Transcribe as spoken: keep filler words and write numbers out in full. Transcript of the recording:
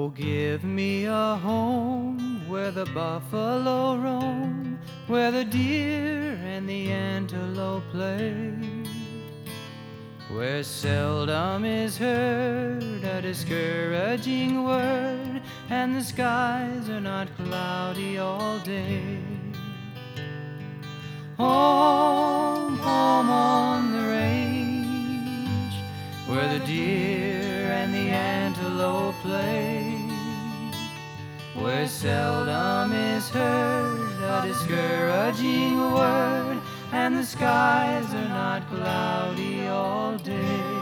give me a home where the buffalo roam, where the deer and the antelope play, where seldom is heard a discouraging word, and the skies are not cloudy all day. Home, home on the range, where the deer and the antelope play, where seldom is heard a discouraging word, and the skies are not cloudy all day.